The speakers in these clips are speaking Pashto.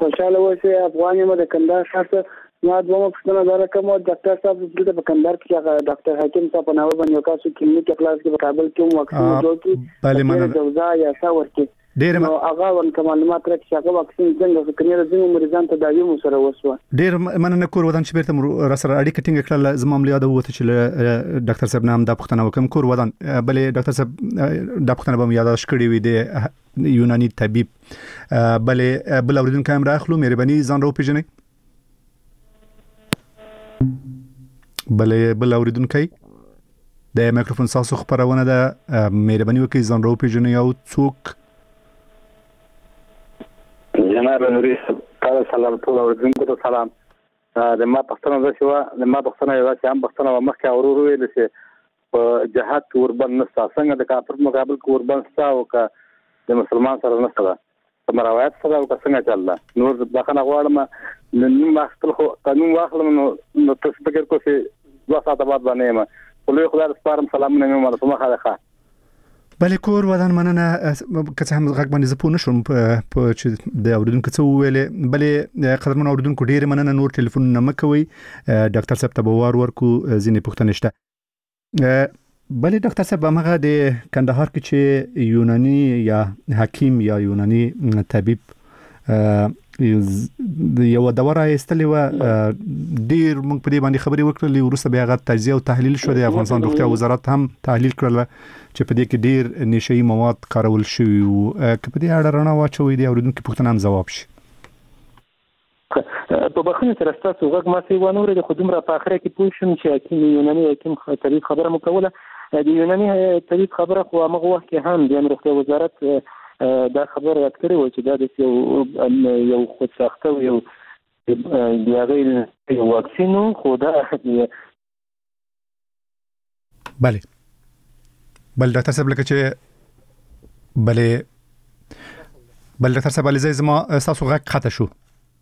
خوشاله اوسئ. افغان یم د کندهار ښار څخه. ما دوه پوښتنه دا کوم ډاکټر صاحب دلته په کندهار کې ډاکټر حکیم صاحب په نامه باندې یو کاسو کلینیک خلاص کې په کابل کې واکسین جوړ کړي. بله مننه. دوزا یا څا ورکړي ډیر هغه ورته معلومات راکړي چې هغه واکسین څنګه کوي. ځینې مریضان تداوی مو سره وسوه. ډیر مننه کور ودان چې بیرته را سره اړیکه ټینګ کړل. زما ملي یاد وته چې ډاکټر صاحب نام دا پښتنه وکم کور ودان. بلې ډاکټر صاحب دا پښتنه به یاداش کړی وي د یوناني طبيب. بلې بل اوریدونکو هم راخلو مهرباني ځان رو پیژنئ. بلې بل اوریدونکو د مایکروفون تاسو خبرونه ده مهرباني وکړئ ځان رو پیژنئ او څوک جناب نوري تعالی سلام ټول اوریدونکو ته سلام. د ما پښتنه د شوا د ما پښتنه یو چې هم پښتنه مخکې اورو ویل چې په جهاد قربان نستا څنګه د کافر مقابل قربان ستا او کا د مسلمان سره نستا په روایت سره او څنګه چلله نور د خنه غواړم نن ما خپل قانون واخلم نو تاسو فکر کوئ چې 2 ساعت بعد باندې ما له خدای سپارم سلام نه مې مله مخه ده. بلې کور ودان مننه که هم غږ باندې زپو نشم په چې د اوریدونکو څه ویلې. بلې قدرمن اوریدونکو ډیر مننه. نور ټلیفون نه مکوي. ډاکټر صاحب ته بوار ورکو ځینې پوښتنې شته. بلې ډاکټر صاحب هغه د کندهار کې چې یوناني یا حکیم یا یوناني طبيب یو دوره استلې و ډیر موږ په دې باندې خبرې وکړلې. وروسته بیا هغه تجزیه او تحلیل شو. د افغانستان روغتیا وزارت هم تحلیل کړل چې په دې کې ډیر نشئی مواد کارول شوی او که په دې اړه رڼا واچوي د اوریدونکو پوښتنه هم ځواب شي. په بخښنه سره تاسو غږ ما سي ونه ورته خودم را په اخره کې پوه شم چې حکیم یوناني حکیم طبيب خبره مو کوله. د یوناني طبيب خبره خو هغه وخت کې هم د روغتیا وزارت دا خبر یاد کړی و چې دا د یو خود ساخته یو د غیر یو واکسین خو دا بله بل ډاکټر صاحب لکه چې بل ډاکټر صاحب علي زما تاسو غږ خطا شو.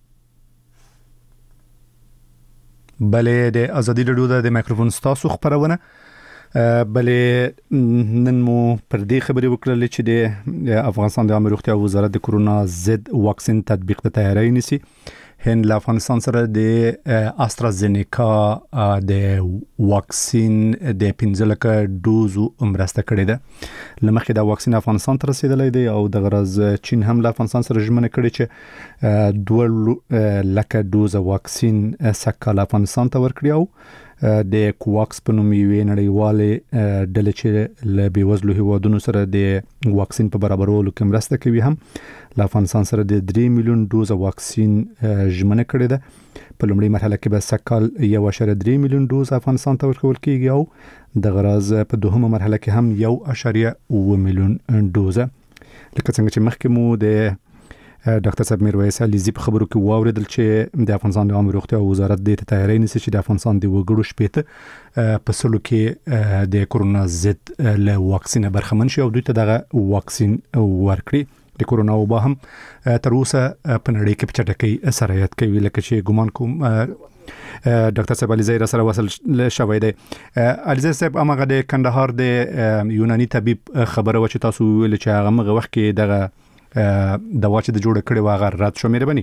بلې د ازادي رادیو د مایکروفون تاسو خبرونه بلې نن مو پر دې خبرې وکړلې چې د افغانستان د عامه روغتیا وزارت د کورونا ضد واکسین تطبیق ته تیاری نیسي. هند له افغانستان سره د استرازینیکا د واکسین د 15 ډوز مرسته کړې ده. لمخې دا واکسین افغانستان ته رسیدلی دی او د غرض چین هم له افغانستان سره ژمنه کړې چې 2 لک ډوز واکسین سکه افغانستان ته ورکړي او د کوواکس په نوم یوې نړیوالې ډلې چې له بیوزلو هیوادونو سره د واکسین په برابرولو کې مرسته کوي هم له افغانستان سره د 3 میلیون ډوز واکسین ژمنه کړې ده. په لومړۍ مرحله کې به سکهال 1.3 میلیون ډوز افغانستان ته ورکول کیږي او د غرض په دوهمه مرحله کې هم 1.7 میلیون ډوز. لکه څنګه چې مخکې مو د ډاکټر صاحب میرویس علیزی په خبرو کې واوریدل چې د افغانستان د عامه روغتیا وزارت د تیاری نیسي چې د افغانستان د وګړو شپېته په سلو کې د کورونا ضد له واکسین برخمن شي او دوی ته دغه واکسین ورکړي. د کورونا وبا هم تر اوسه په نړۍ کې په چټکۍ سرایت کوي لکه چې ګومان کوم ډاکټر صاحب علي زیرا سره وصل شوی دی. علي صاحب هغه د کندهار د یوناني طبيب خبره و چې تاسو ویل چې هغه مغه وخت کې دغه دوا چې د جوړ کړي واغ رات شو مهرباني.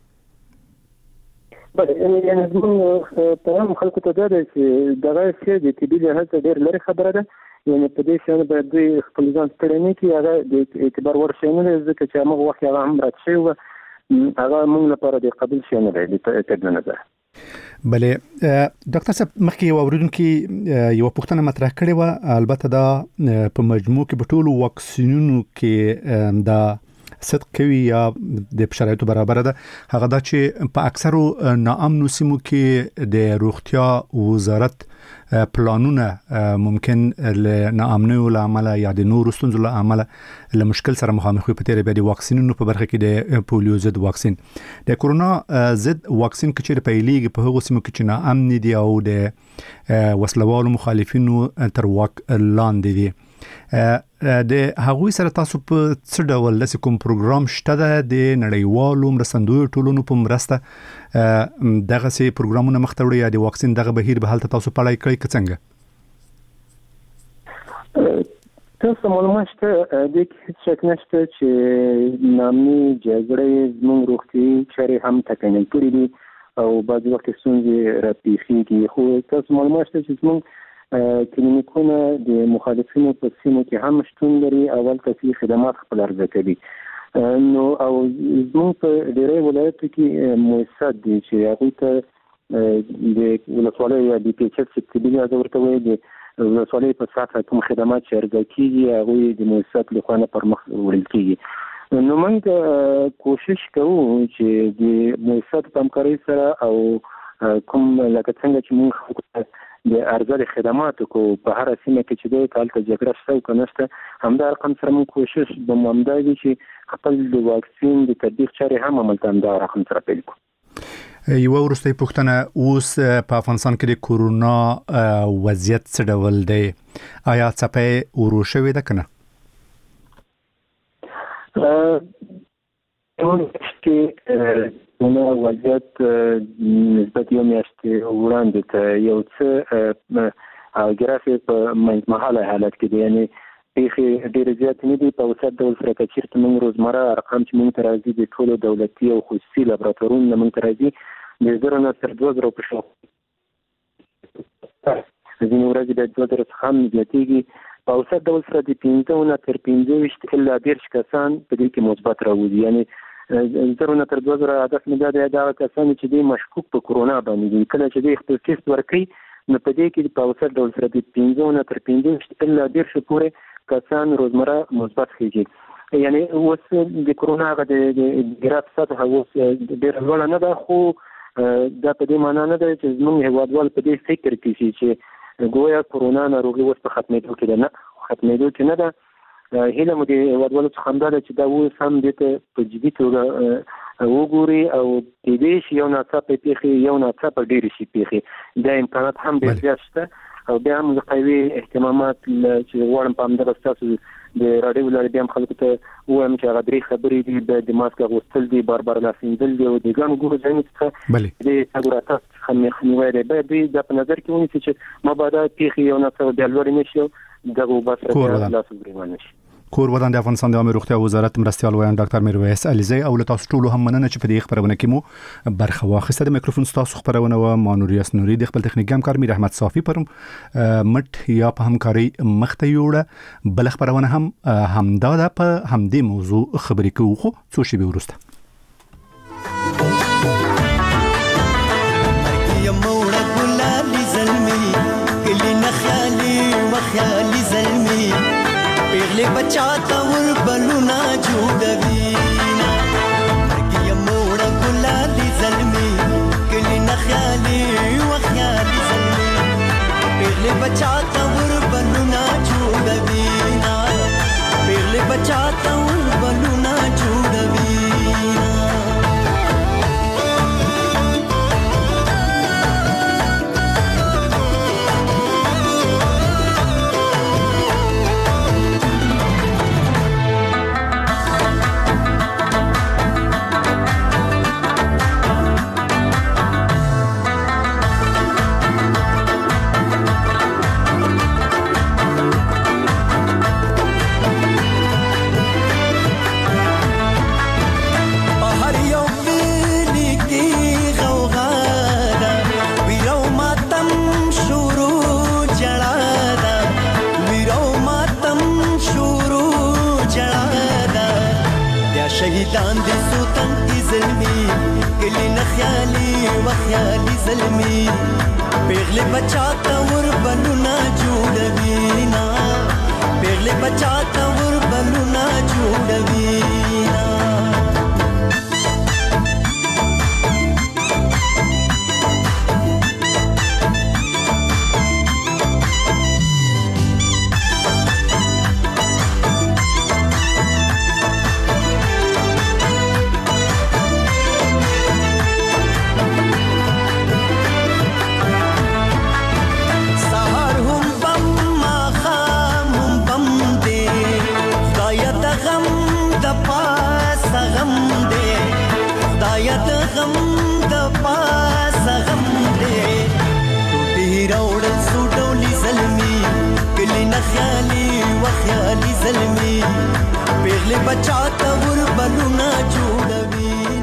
بله یعنی زموږ په هم خلکو ته دا دی چې دغه چې د طبي لحاظ ډېر لرې خبره ده. یعنی په دې شان باید دوی خپل ځان ستړی نه کړي. هغه د اعتبار وړ شی نه دی ځکه چې هغه وخت هغه هم رات شوی و. هغه موږ لپاره د قبول شی نه دی د تدبیر نه ده. بله ډاکټر صاحب مخکې یو اوریدونکو یو پوښتنه مطرح کړې و. البته دا په مجموع کې په ټولو واکسینونو کې دا صدق کوي یا د شرایطو برابر ده. هغه دا چې په اکثرو ناامنو سیمو کې د روغتیا وزارت پلانونه ممکن له ناامنیو له عمله یا د نورو ستونزو له عمله له مشکل سره مخامخ وي. په تیرې بیا د واکسینونو په برخه کې د پولیو ضد واکسین د کورونا ضد واکسین کې چې پیلېږي په هغو سیمو کې چې ناامن دي او د وسلوالو مخالفینو تر واک لاندې دي. د هغوی سره تاسو په څه ډول لسی کوم پروګرام شته د نړیوالو مرستندویو ټولنو په مرسته دغه سي پروګرامونه مخته وړي یا د واکسین دغه بهیر به حالت تاسو پړای کړی څنګه؟ تاسو معلومات شته د هیڅ شک نشته چې نامي جګړې زموږ روغتیايي چارې هم ټکنۍ کړې دي او بعض وخت ستونزې راپېښېږي، خو تاسو معلومات شته چې زموږ کلینیکونه د مخالفینو په سیمو کې هم شتون لري او هلته خدمات خپل عرضه کوي. نو او زموږ په ډېری ولایتو کې مؤسسات دي چې هغوی ته د ولسوالۍ یا د PHS چې ورته وایي د ولسوالۍ په سطحه کوم خدمات چې عرضه کېږي هغوی د مؤسسات لخوا نه پر مخ وړل کېږي. نو موږ کوشش کوو چې د مؤسساتو په همکارۍ سره او کوم لکه څنګه چې موږ خلکو د ارزل خدماتو کو په هر سیمه کې چې د هلته جګړه شته او که نشته همدا رقم سره موږ کوشش به مو همدا وي چې خپل د واکسین د تطبیق چارې هم هملته همدا رقم سره پیل کړو. یو وروستۍ پوښتنه، اوس په افغانستان کې د کورونا وضعیت څه ډول دی؟ آیا څپې ورو شوې ده که نه؟ کورونا وضعیت نسبت یو میاشتې وړاندې ته یو څه ګرافې په منځمهاله حالت کې دی، یعنې پیښې ډېرې زیاتې نه دي. په اوسط ډول سره که چېرته موږ روزمره ارقام چې موږ ته راځي د ټولو دولتي او خصوصي لابراتوارونو نه موږ ته راځي د 1000 نه تر 2000 په شاوخوا، ځینې ورځې بیا 2000 څخه هم زیاتېږي. په اوسط ډول سره د 15 نه تر 25 الا 30 کسان په دې کې مثبت راوځي، یعنې 1000 نه تر 2000 هدف مې دا دی دغه کسان چې دوی مشکوک په کورونا باندې دي. کله چې دوی خپل ټیسټ ورکوي نو په دې کې په اوسط ډول سره د 15 نه تر 25 الا 30 پورې کسان روزمره مثبت خېږي. یعنی اوس د کورونا هغه د ګراف سطحه اوس ډېره لوړه نه ده، خو دا په دې معنا نه ده چې زموږ هېوادوال په دې فکر کې شي چې ګویا کورونا ناروغي اوس په ختمېدو کې ده. نه، ختمېدو کې نه ده. هیله مو د هېوادوالو څخه همدا ده چې دا اوس هم دې ته په جدي توګه وګوري او کېدای شي یو ناڅاپه پیښې یو ناڅاپه ډېرې شي پیښې، دا امکانات هم ډېر زیات شته. او بیا هم د قوي اهتمامات چې غواړم په همدغه ستاسو د راډیو لارې بیا هم خلکو ته ووایم چې هغه 3 خبرې دي، د ماسک اغوستل دي، بار بار لاس مینځل دي او د ګڼو ګوڼو ځایونو څخه د تګ راتګ څخه مخنیوی دی. باید دوی دا په نظر کې ونیسي چې مبادا پیښې یو ناڅاپه بیا لوړې نه شي او دغه اوبه سره بیا لاس ګرېوان نه شي. کور ودان د افغانستان د عامه روغتیا وزارت مرستیال ویان ډاکټر میرویس علیزی او له تاسو ټولو هم مننه چې په دې خبرونه کې مو برخه واخیسته. د میکروفون تاسو خبرونه و مانوریاس نوري د خپل تخنیکی همکار میر احمد صافی پر مټ یا په همکاري مخته یوړه. بل خبرونه هم همدا ده په همدې موضوع خبرې کوو خو څو شی به ورسته. پیغلی بچاتا ور بلونا جوڑوینا مرگی موڑا گلالی ظلمی کلی نخیالی و خیالی ظلمی پیغلی بچاتا ور بلونا جوڑوینا پیغلی بچاتا ور بلونا جوڑوینا شهیدان دې سوتن کی ظلمی کلی نخیالی و خیالی ظلمی پیغلی بچاتا ور بلونا جوڑوینا پیغلی بچاتا ور بلونا جوڑوینا خیالی و خیالی پیغلې بچا ته ور بلونه